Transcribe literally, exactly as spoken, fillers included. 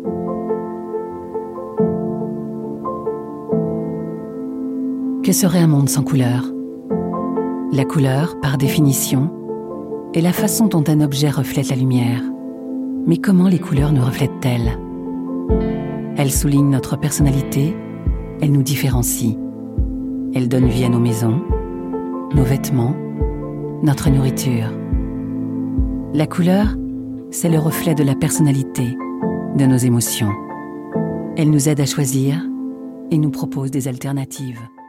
Que serait un monde sans couleur ? La couleur, par définition, est la façon dont un objet reflète la lumière. Mais comment les couleurs nous reflètent-elles ? Elles soulignent notre personnalité, elles nous différencient. Elles donnent vie à nos maisons, nos vêtements, notre nourriture. La couleur, c'est le reflet de la personnalité, de nos émotions. Elle nous aide à choisir et nous propose des alternatives.